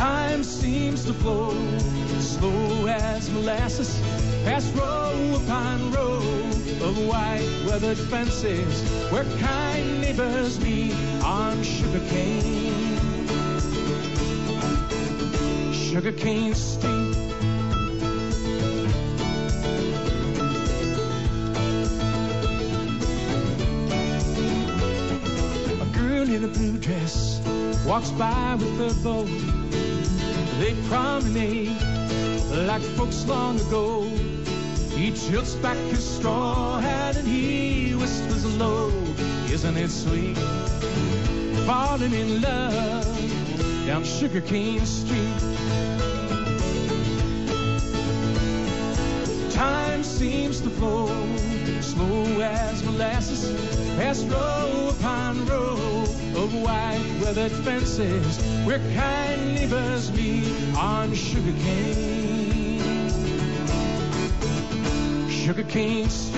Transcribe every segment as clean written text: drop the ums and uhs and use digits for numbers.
Time seems to flow slow as molasses, past row upon row of white weathered fences where kind neighbors meet on Sugarcane Street. A girl in a blue dress walks by with her bow. They promenade like folks long ago. He tilts back his straw hat and he whispers low, isn't it sweet? Falling in love down Sugarcane Street. Time seems to flow slow as molasses, past row upon row of white weathered fences where kind neighbors meet on Sugarcane Street.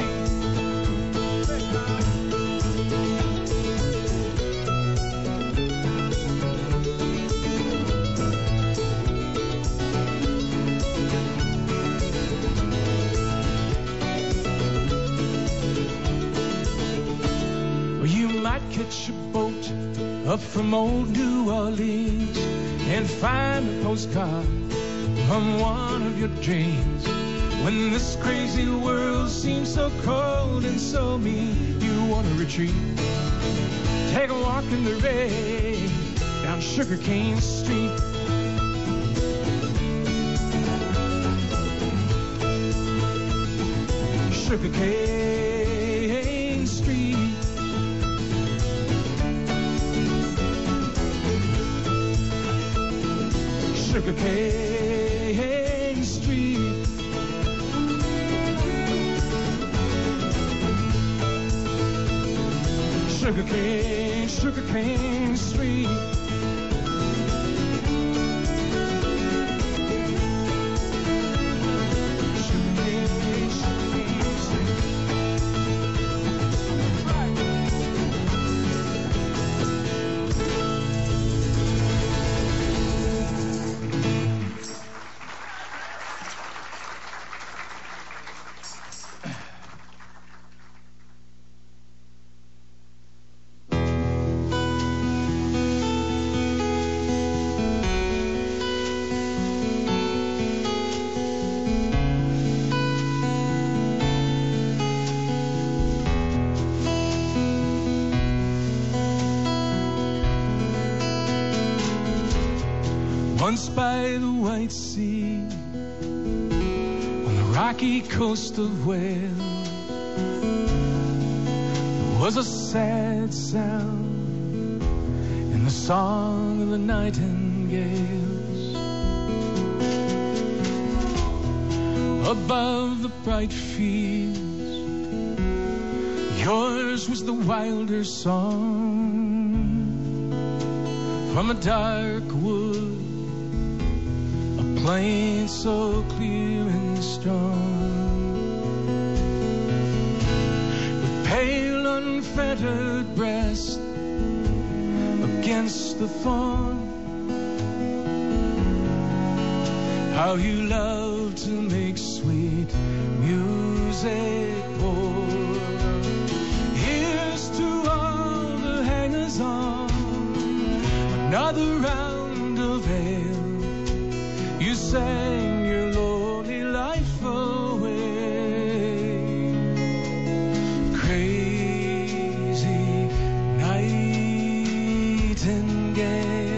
Catch a boat up from old New Orleans and find a postcard from one of your dreams. When this crazy world seems so cold and so mean, you want to retreat. Take a walk in the rain down Sugarcane Street. Sugarcane Street. Sugarcane Street. Sugarcane Street. Once by the White Sea, on the rocky coast of Wales, there was a sad sound in the song of the nightingales. Above the bright fields, yours was the wilder song. From a dark wood, plain so clear and strong, with pale unfettered breast against the thorn. How you love to make sweet music pour. Here's to all the hangers-on, another round of ale. You sang your lonely life away, crazy nightingale.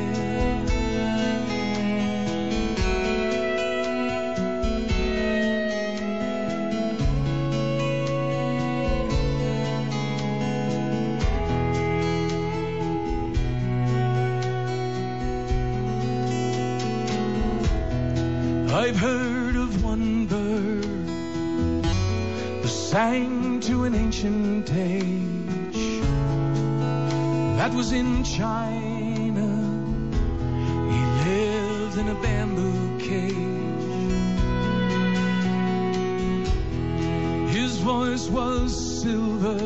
I've heard of one bird that sang to an ancient age that was in China. He lived in a bamboo cage. His voice was silver,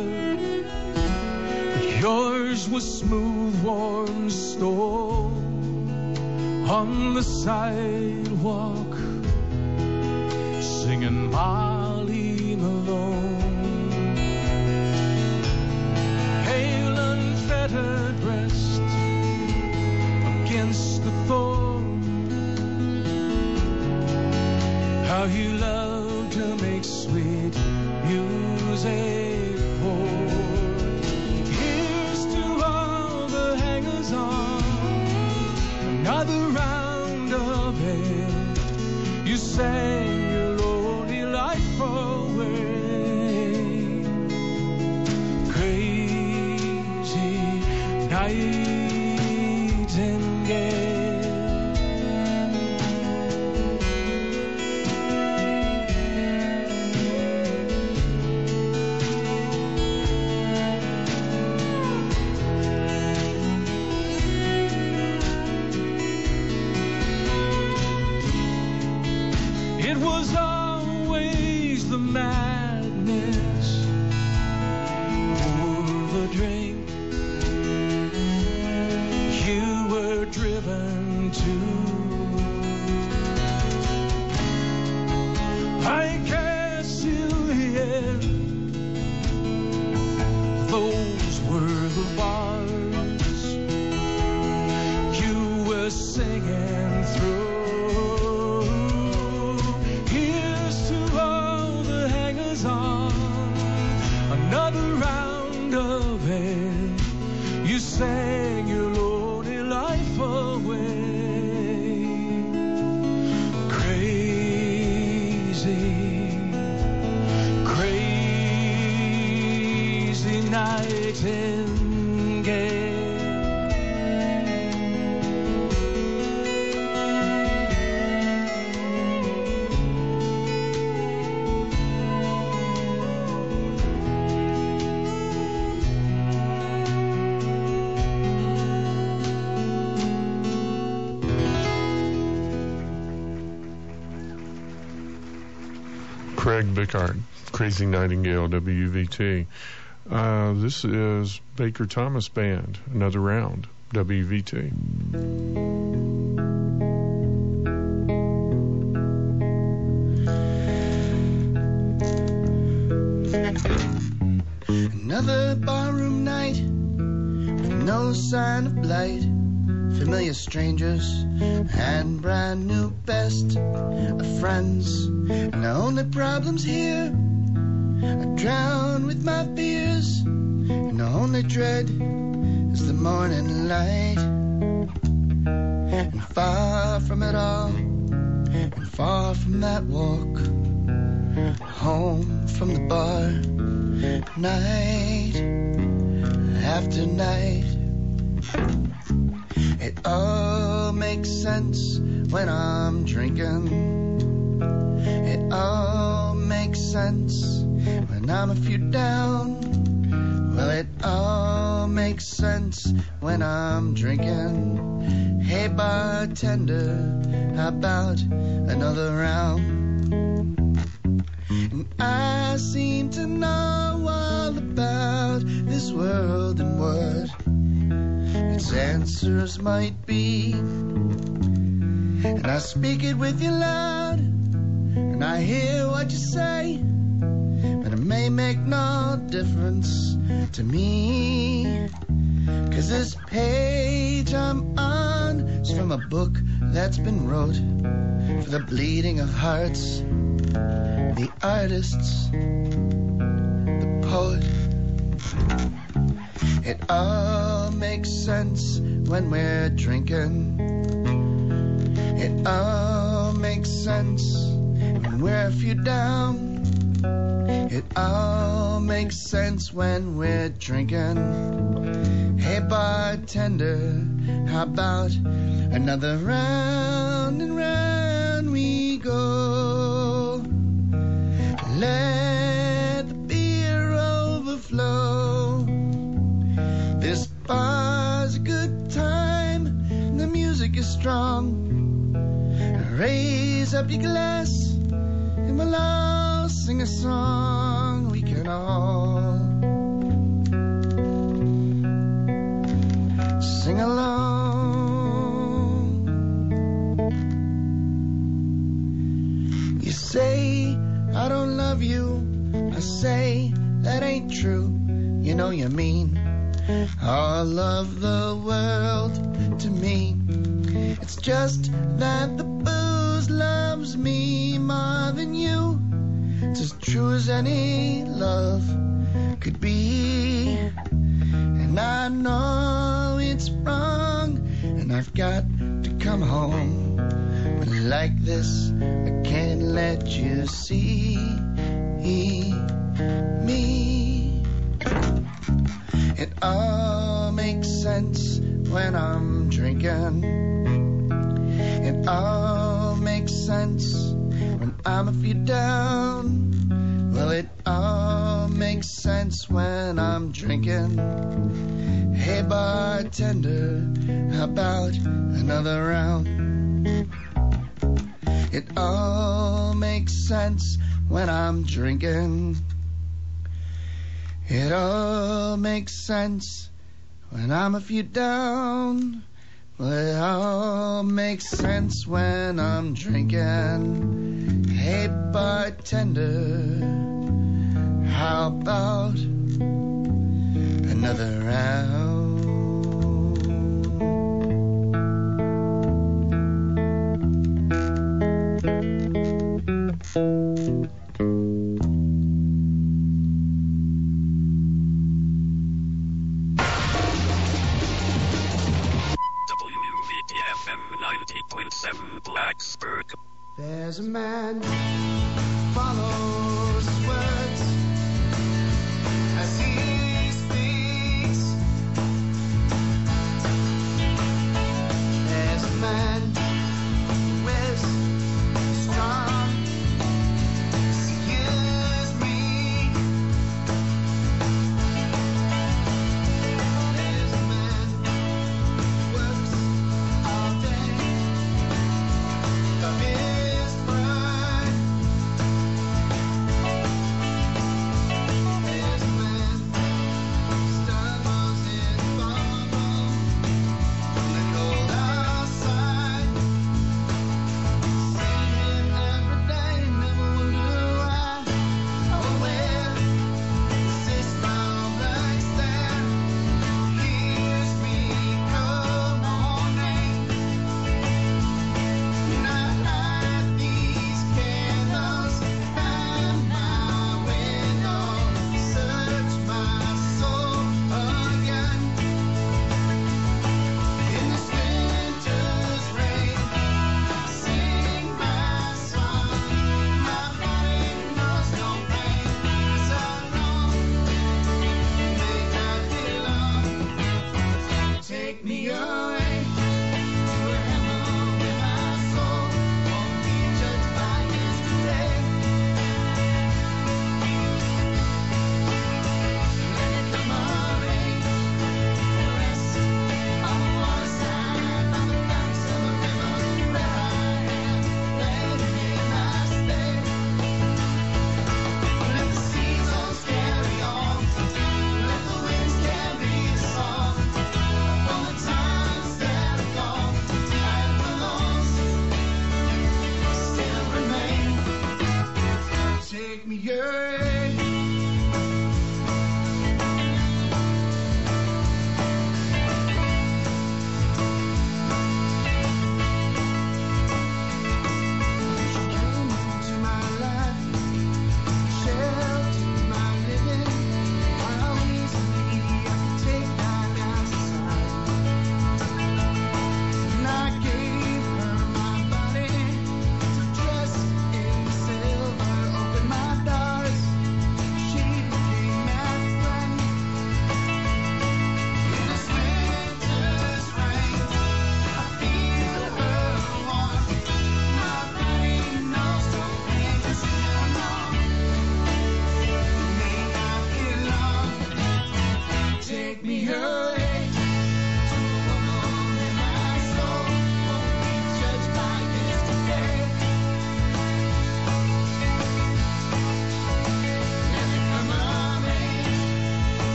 but yours was smooth, warm stone. on the sidewalk, singing Molly Malone. Pale, unfettered breast against the thorn. How you love to make sweet music pour. Here's to all the hangers-on, another round of ale. You sang your lonely life away. Crazy nightingale. It was always the madness for the drink you were driven to. I guess you hear those were the bars you were singing through. Another round of ale. You sang your lonely life away. Crazy, crazy nightingale. Craig Bickard, Crazy Nightingale, WVT. This is Baker Thomas Band, Another Round, WVT. Another barroom night with no sign of blight. Familiar strangers and brand new best of friends. And the only problems here I drown with my fears. And the only dread is the morning light. And far from it all, and far from that walk home from the bar, night after night. It all makes sense when I'm drinking. It all makes sense when I'm a few down. Well, it all makes sense when I'm drinking. Hey, bartender, how about another round? And I seem to know all about this world and what its answers might be. And I speak it with you loud, and I hear what you say, but it may make no difference to me. 'Cause this page I'm on is from a book that's been wrote for the bleeding of hearts, the artists, the poet. It all makes sense when we're drinking. It all makes sense when we're a few down. It all makes sense when we're drinking. Hey, bartender, how about another round and round we go? Let the beer overflow. This bar's a good time, the music is strong. Raise up your glass and we'll all sing a song. We can all sing along. I don't love you. I say that ain't true. You know you mean all of the world to me. It's just that the booze loves me more than you. It's as true as any love could be. And I know it's wrong, and I've got to come home. But like this, I can't let you see me. It all makes sense when I'm drinking. It all makes sense when I'm a few down. Well, it all makes sense when I'm drinking. Hey, bartender, how about another round? It all makes sense when I'm drinking. It all makes sense when I'm a few down. Well, it all makes sense when I'm drinking. Hey, bartender, how about another round? Blacksburg. There's a man follows his words as he speaks. There's a man who is strong as he is me. There's a man who works all day of his pride.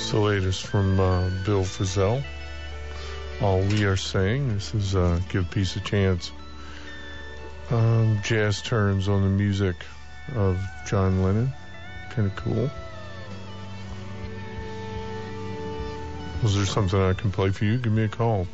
The latest from Bill Frisell. All We Are Saying. This is Give Peace a Chance. Jazz turns on the music of John Lennon. Kind of cool. Was there something I can play for you? Give me a call.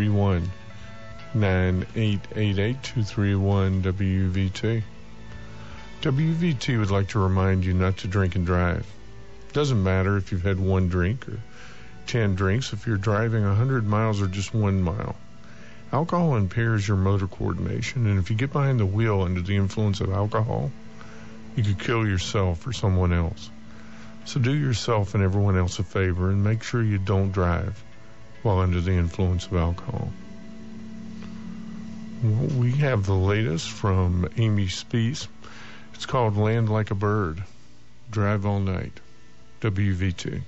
231-9888. 231-WVT. WVT would like to remind you not to drink and drive. Doesn't matter if you've had one drink or 10 drinks, if you're driving 100 miles or just 1 mile. Alcohol impairs your motor coordination, and if you get behind the wheel under the influence of alcohol, you could kill yourself or someone else. So do yourself and everyone else a favor and make sure you don't drive while under the influence of alcohol. Well, we have the latest from Amy Spees. It's called Land Like a Bird. Drive All Night. WVT.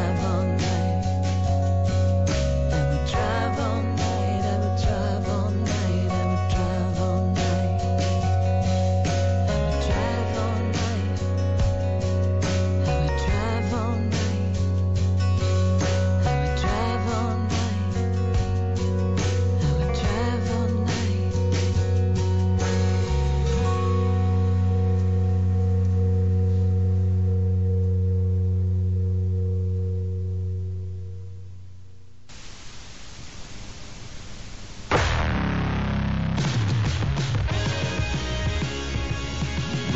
All night.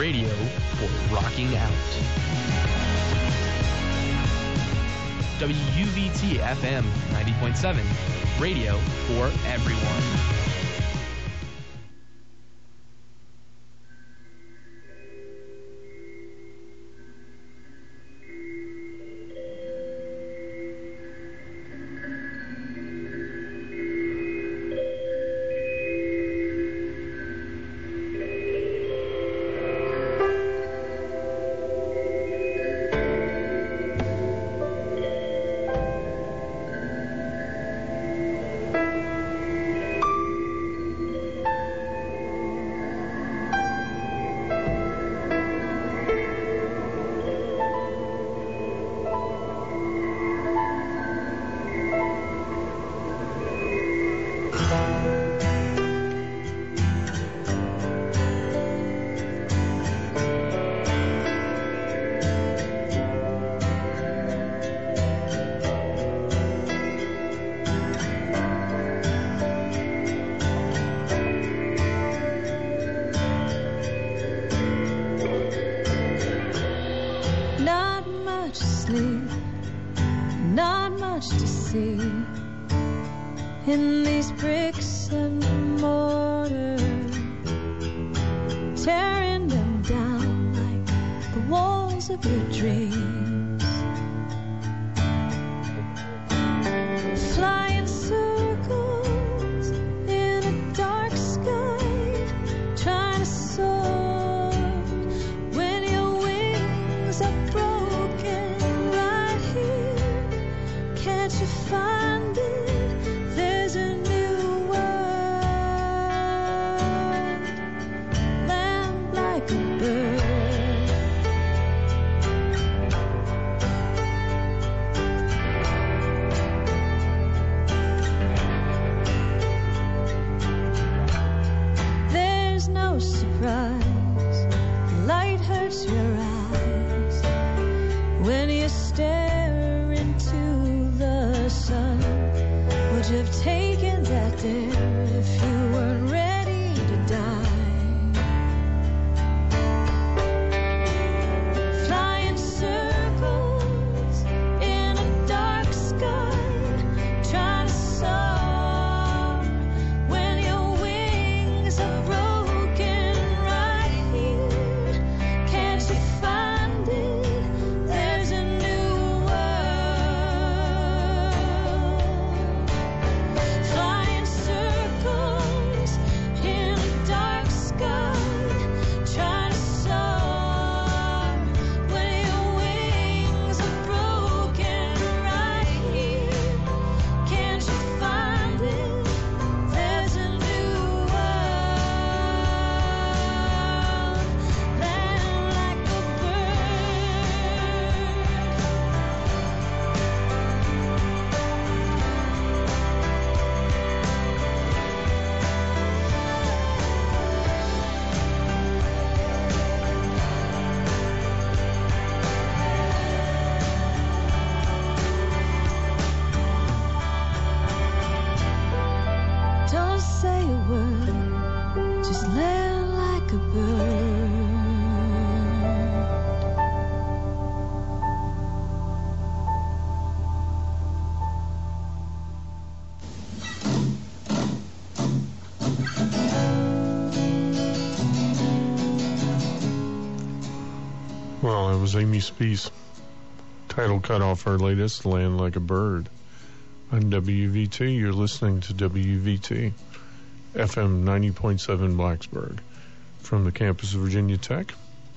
radio for rocking out. WUVT FM 90.7, radio for everyone. In these bricks and mortar, tearing them down like the walls of your dreams, flying circles in a dark sky, trying to soar when your wings are broken right here. Can't you find it? Have taken that there if you weren't ready to die. Flying circles in a dark sky, trying to soar when your wings are broken right here. Can't you find it? There's a new world. Well, it was Amy Speace. Title cut off her latest, Land Like a Bird. On WVT, you're listening to WVT, FM 90.7 Blacksburg, from the campus of Virginia Tech.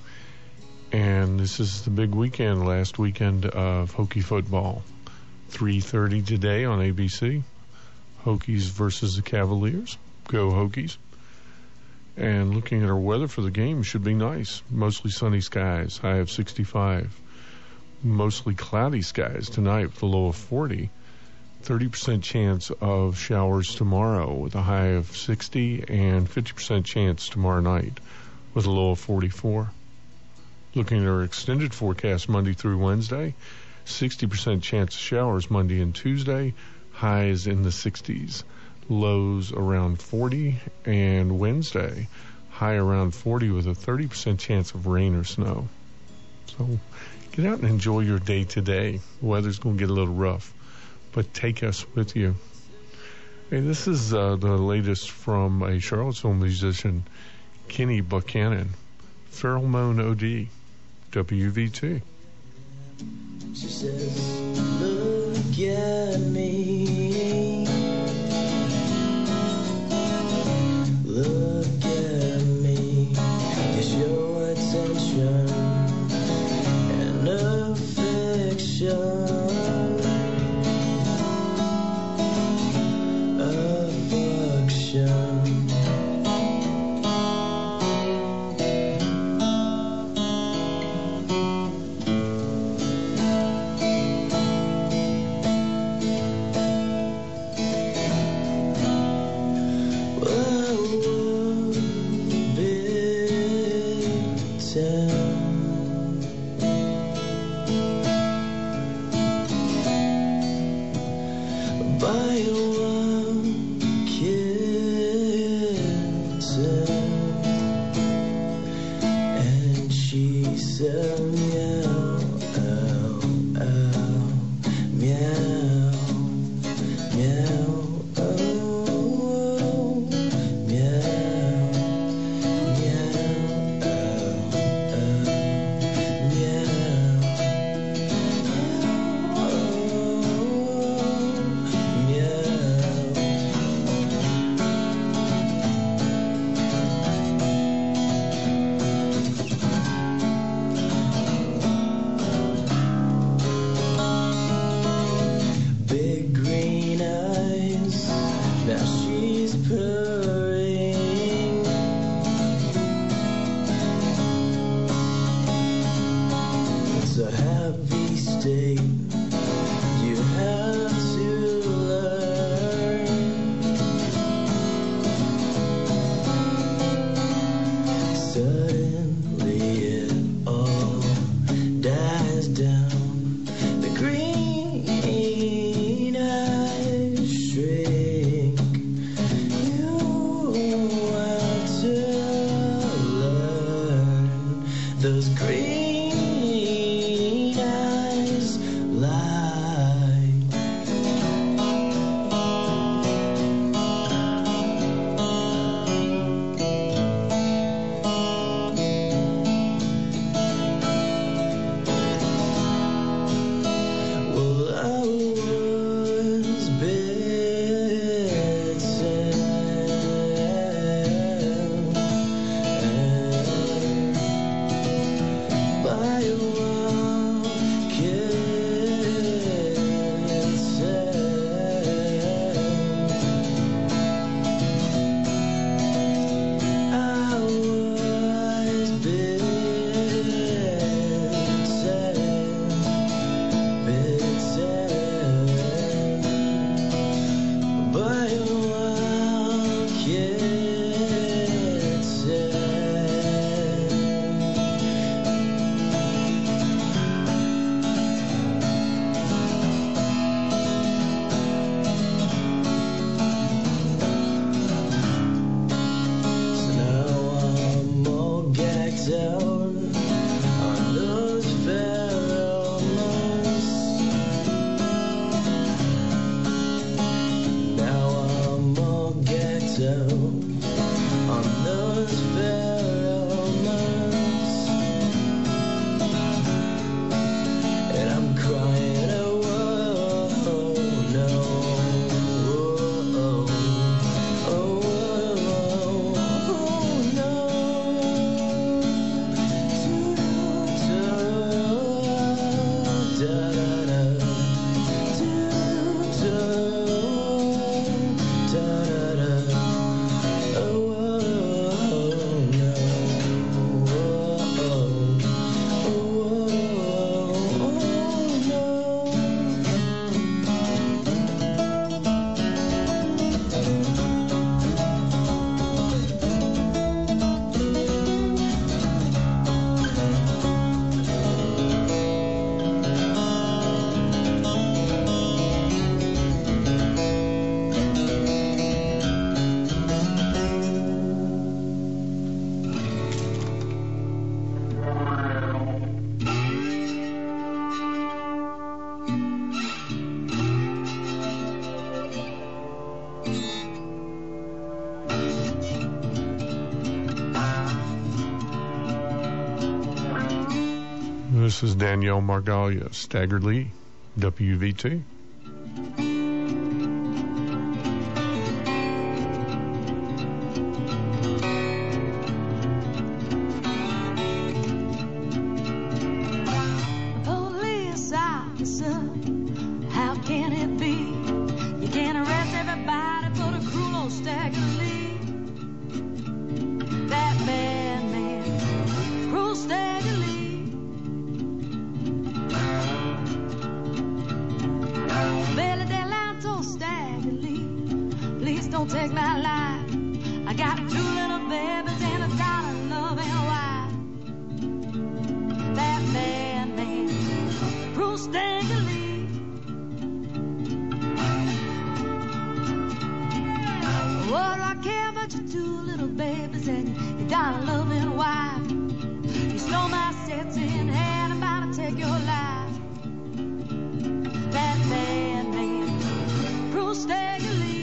And this is the big weekend, last weekend of Hokie football. 3:30 today on ABC. Hokies versus the Cavaliers. Go Hokies. And looking at our weather for the game, should be nice. Mostly sunny skies, high of 65. Mostly cloudy skies tonight with a low of 40. 30% chance of showers tomorrow with a high of 60, and 50% chance tomorrow night with a low of 44. Looking at our extended forecast Monday through Wednesday, 60% chance of showers Monday and Tuesday, highs in the 60s. Lows around 40, and Wednesday, high around 40 with a 30% chance of rain or snow. So get out and enjoy your day today. The weather's going to get a little rough, but take us with you. Hey, this is the latest from a Charlottesville musician, Kenny Buchanan. Pheromone OD, WVT. She says, look at me. Look at me. Get your attention and affection. green eyes shrink. You This is Danielle Margalia, Staggered Lee, WVT. Police officer, how can it be? You can't arrest everybody for the cruel old Staggered Lee. That bad man, cruel Staggered Lee. Belly Delano Staggered Lee, please don't take my life. I got 2 little babies and a dollar loving wife. That bad man, cruel Staggered Lee. What do I care about your 2 little babies and your dollar loving wife? You stole my sets and had about to take your life. That bad man, cruel Staggered Lee.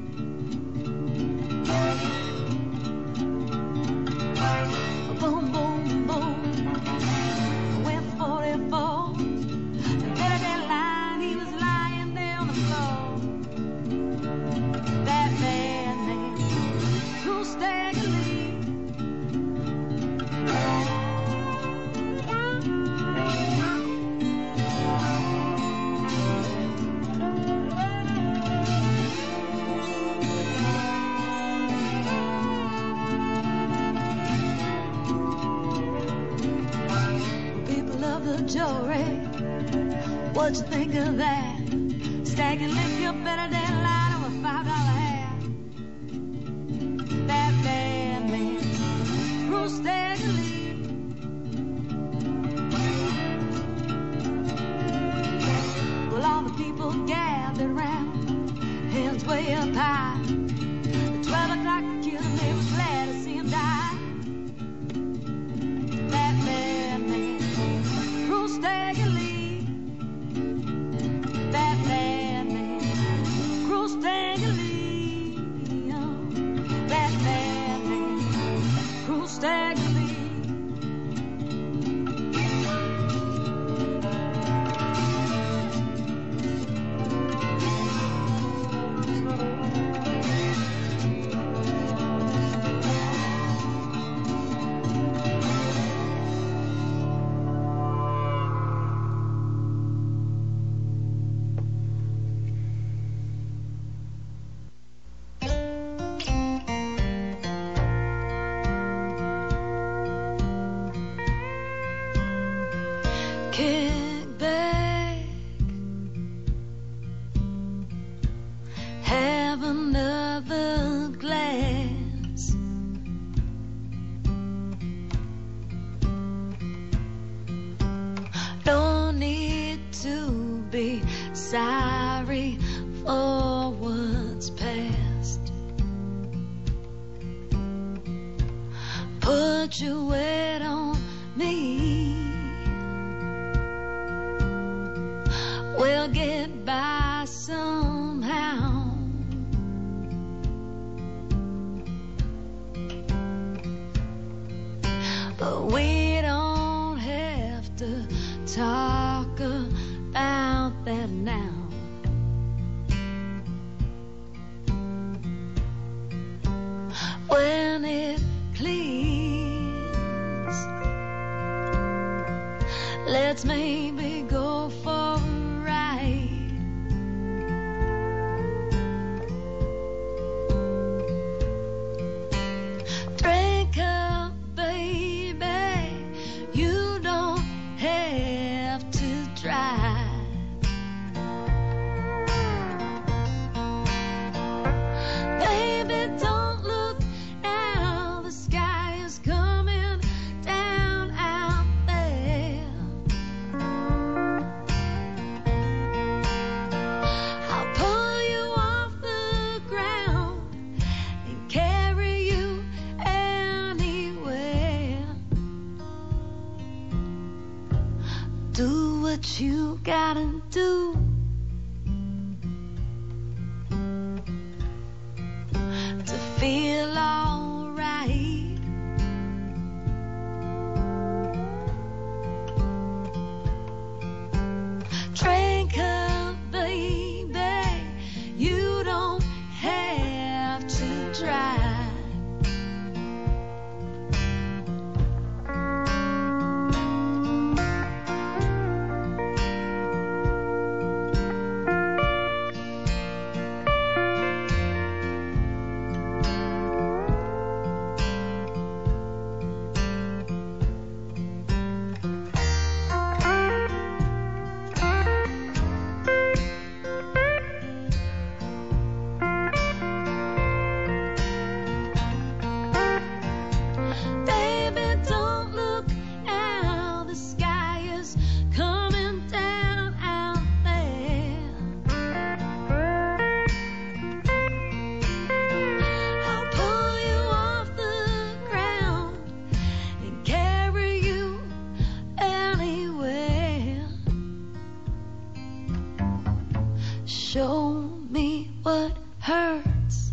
Boom, boom, boom, went 44. And there that line, he was lying there on the floor. That bad man, cruel Staggered Lee. People of the jury, what you think of that? Staggered Lee, you better than lie to a $5 hat. That bad man, cruel Staggered Lee. Well, all the people gathered round, hands way up high. At 12 o'clock, the killer, they was glad to see him die. That bad man, cruel Staggered Lee. That bad man, cruel Staggered Lee. Oh, that bad man, cruel Staggered Lee. Kick back, have another glass. No need to be sorry for what's past. Put your weight on me. We'll get by somehow. But we don't have to talk about that now. When it clears, let's maybe go for a ride. Drink up, baby, you don't have to drive. Baby, don't look now, the sky is coming down out there. I'll pull you off the ground and carry you anywhere. Do what you gotta do to feel alright. drive. Show me what hurts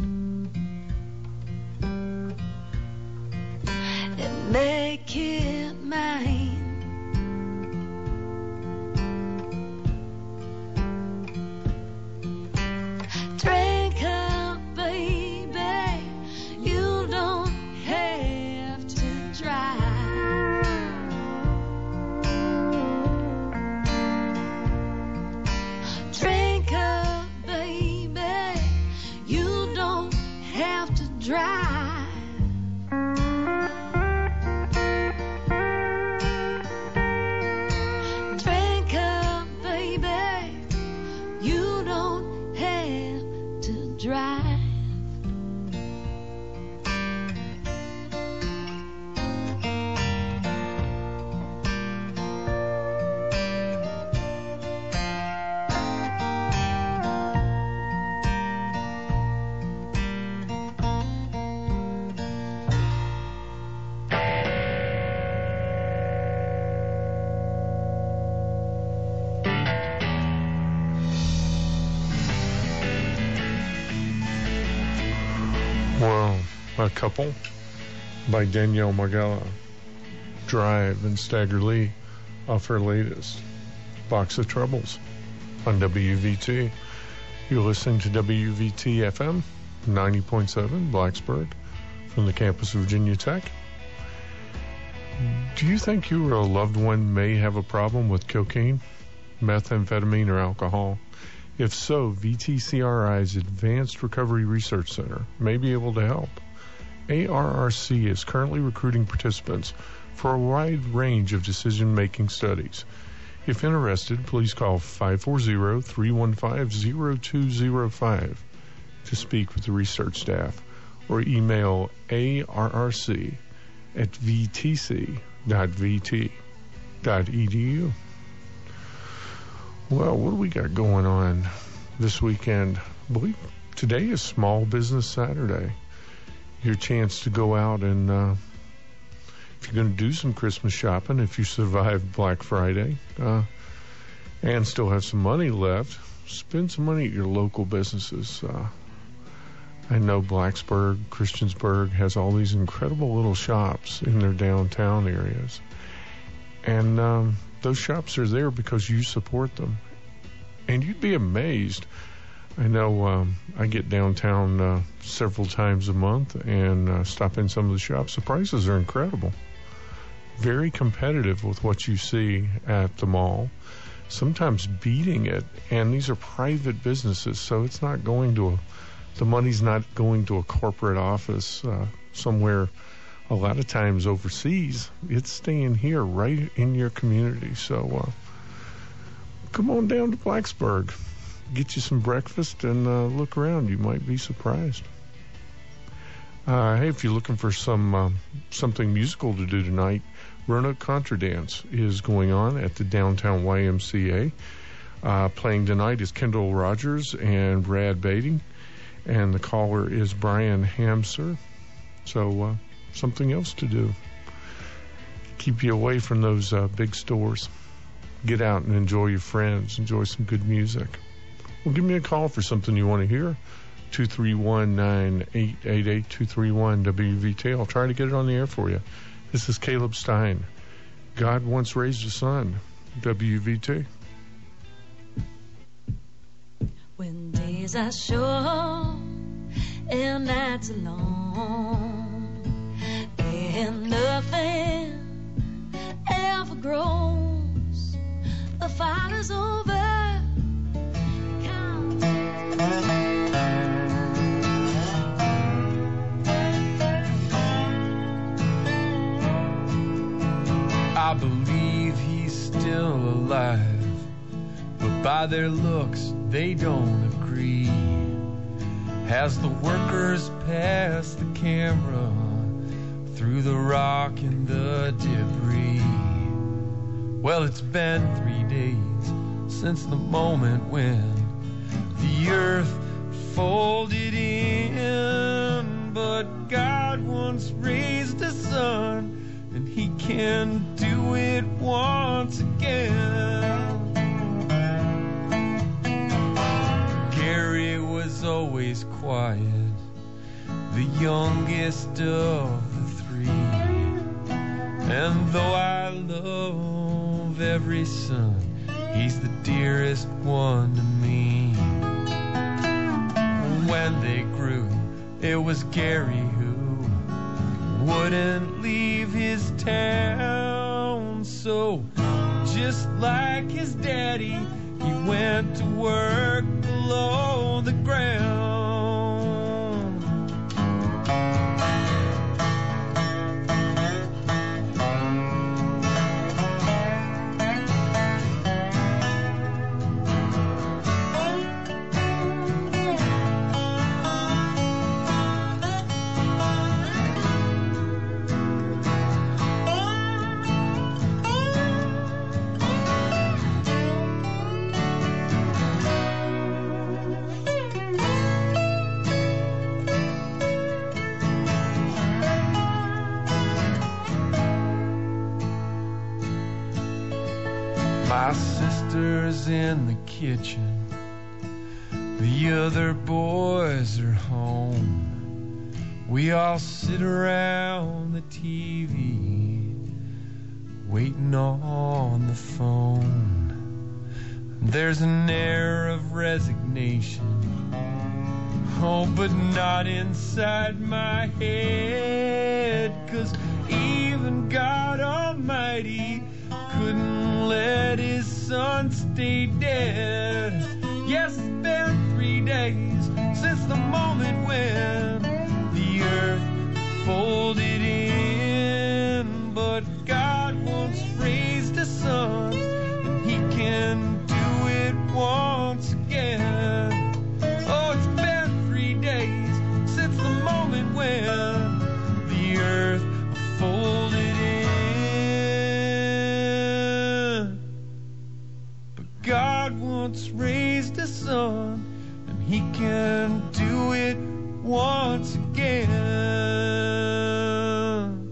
and make it mine. Drink up, baby, you don't have to drive. Drink up, baby, you don't have to drive. Drink up, baby, you don't have to drive. Well, A Couple by Danielle Margella. Drive and Stagger Lee off her latest, Box of Troubles, on WVT. You're listening to WVT FM 90.7 Blacksburg from the campus of Virginia Tech. Do you think you or a loved one may have a problem with cocaine, methamphetamine, or alcohol? If so, VTCRI's Advanced Recovery Research Center may be able to help. ARRC is currently recruiting participants for a wide range of decision-making studies. If interested, please call 540-315-0205 to speak with the research staff, or email arrc@vtc.vt.edu. Well, what do we got going on this weekend? I believe today is Small Business Saturday. Your chance to go out and, if you're going to do some Christmas shopping, if you survived Black Friday, and still have some money left, spend some money at your local businesses. I know Blacksburg, Christiansburg has all these incredible little shops in their downtown areas. And those shops are there because you support them. And you'd be amazed. I know I get downtown several times a month and stop in some of the shops. The prices are incredible. Very competitive with what you see at the mall. Sometimes beating it. And these are private businesses, so it's not going to the money's not going to a corporate office somewhere. A lot of times overseas, it's staying here right in your community. So come on down to Blacksburg. Get you some breakfast and look around. You might be surprised. Hey, if you're looking for something musical to do tonight, Roanoke Contra Dance is going on at the downtown YMCA. Playing tonight is Kendall Rogers and Brad Beatty, and the caller is Brian Hamser. So something else to do. Keep you away from those big stores. Get out and enjoy your friends. Enjoy some good music. Well, give me a call for something you want to hear. 231-9888-231-WVT. I'll try to get it on the air for you. This is Caleb Stein. God Once Raised a Son. WVT. When days are short and nights alone, and nothing ever grows. The fight is over. I believe he's still alive, but by their looks they don't agree. As the workers pass the camera through the rock and the debris. Well, it's been 3 days since the moment when the earth folded in, but God once raised a sun, and he can do it once again. Gary was always quiet, the youngest of the three, and though I love every son, he's the dearest one to me. When they grew, it was Gary who wouldn't leave his town. So just like his daddy, he went to work below the ground. My sister's in the kitchen, the other boys are home. We all sit around the TV, waiting on the phone. There's an air of resignation, oh, but not inside my head, 'cause even God Almighty couldn't let his son stay dead. Yes, it's been 3 days since the moment when the earth folded in, but God once raised a son, and he can do it once again. Oh, it's been 3 days since the moment when the earth folded in. God once raised a son, and he can do it once again.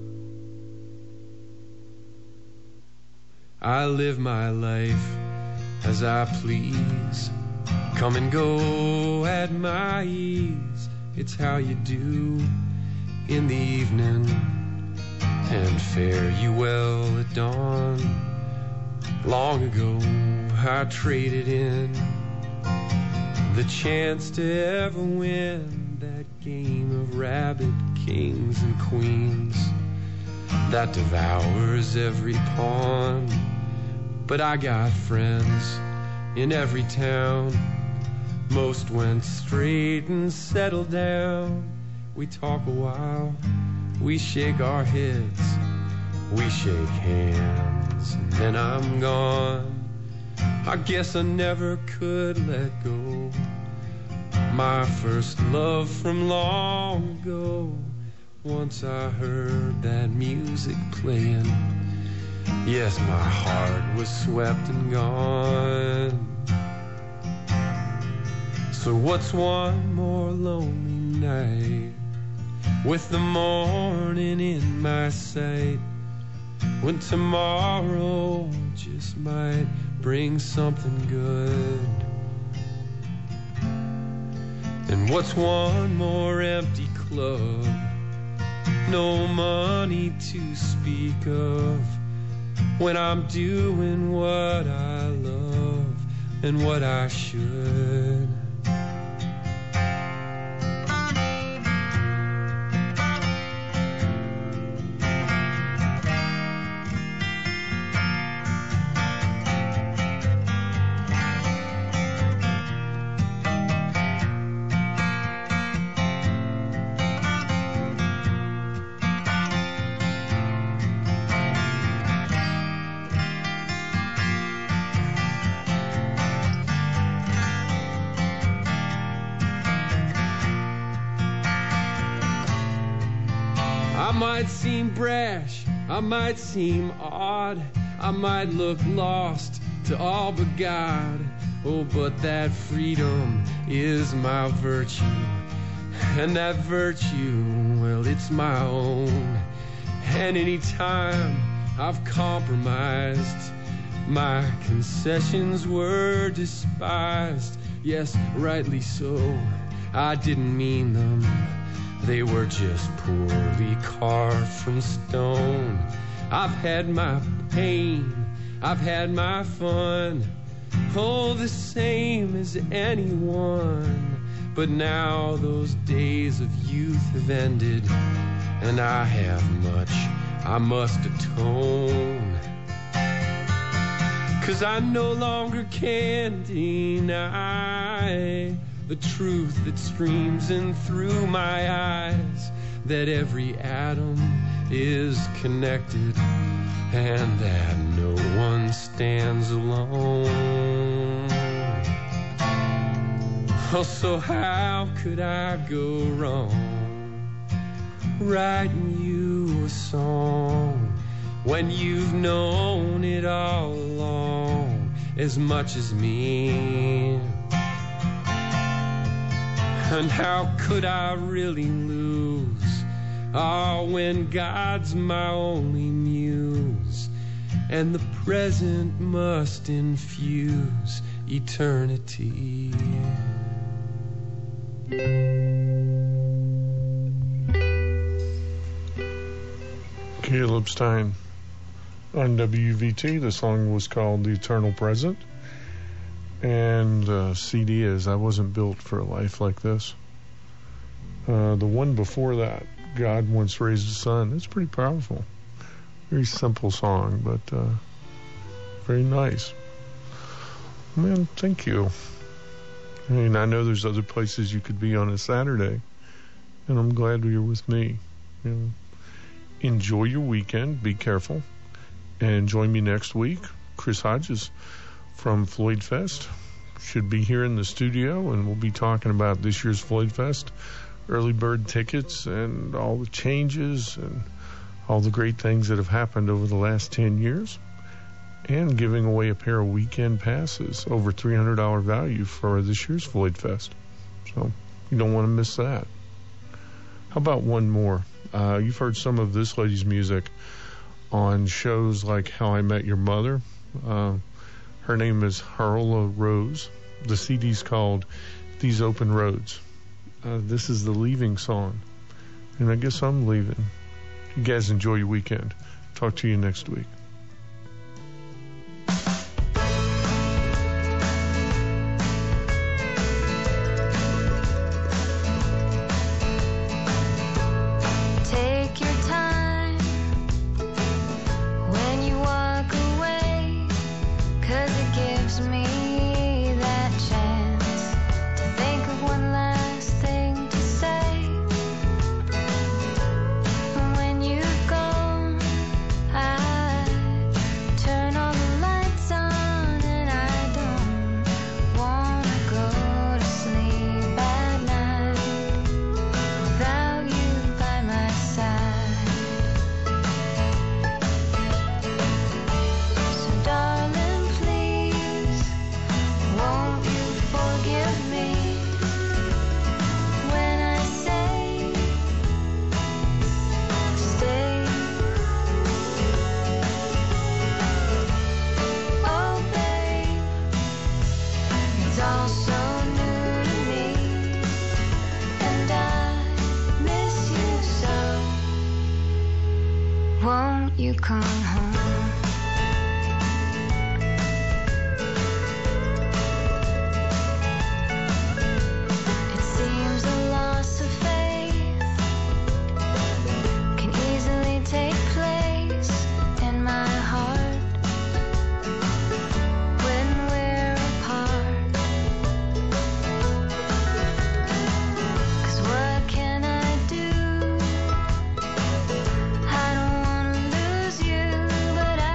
I live my life as I please, come and go at my ease. It's how you do in the evening, and fare you well at dawn. Long ago I traded in the chance to ever win that game of rabbit kings and queens that devours every pawn. But I got friends in every town, most went straight and settled down. We talk a while, we shake our heads, we shake hands, and then I'm gone. I guess I never could let go my first love from long ago. Once I heard that music playing, yes, my heart was swept and gone. So what's one more lonely night with the morning in my sight, when tomorrow just might bring something good? And what's one more empty club, no money to speak of, when I'm doing what I love and what I should? I might seem brash, I might seem odd, I might look lost to all but God. Oh, but that freedom is my virtue, and that virtue, well, it's my own. And anytime I've compromised, my concessions were despised. Yes, rightly so, I didn't mean them. They were just poorly carved from stone. I've had my pain, I've had my fun, oh, the same as anyone. But now those days of youth have ended, and I have much I must atone. 'Cause I no longer can deny the truth that streams in through my eyes, that every atom is connected, and that no one stands alone. Oh, so how could I go wrong writing you a song when you've known it all along as much as me? And how could I really lose? Oh, when God's my only muse, and the present must infuse eternity. Caleb Stein on WVT. The song was called The Eternal Present. And CD is I Wasn't Built for a Life Like This. The one before that, God Once Raised a Son. It's pretty powerful. Very simple song, but very nice. Man, thank you. I mean, I know there's other places you could be on a Saturday, and I'm glad you're with me. You know, enjoy your weekend. Be careful. And join me next week. Chris Hodges from Floyd Fest should be here in the studio, and we'll be talking about this year's Floyd Fest, early bird tickets, and all the changes and all the great things that have happened over the last 10 years, and giving away a pair of weekend passes, over $300 value for this year's Floyd Fest. So you don't want to miss that. How about one more? You've heard some of this lady's music on shows like How I Met Your Mother. Her name is Harola Rose. The CD's called These Open Roads. This is the leaving song. And I guess I'm leaving. You guys enjoy your weekend. Talk to you next week. Take your time when you walk away, 'cause it gives me that chance to think of one last thing to say. When you've gone, I turn all the lights on, and I don't wanna go to sleep at night without you by my side. So darling, please, won't you forgive me when I say stay? Oh babe, it's all so new to me, and I miss you so. Won't you come home? It seems a loss of faith can easily take place in my heart when we're apart. 'Cause what can I do? I don't wanna lose you, but I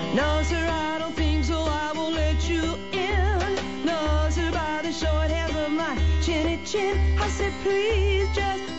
No, sir, I don't think so. I won't let you in. No, sir, by the short hairs of my chinny chin. I said, please just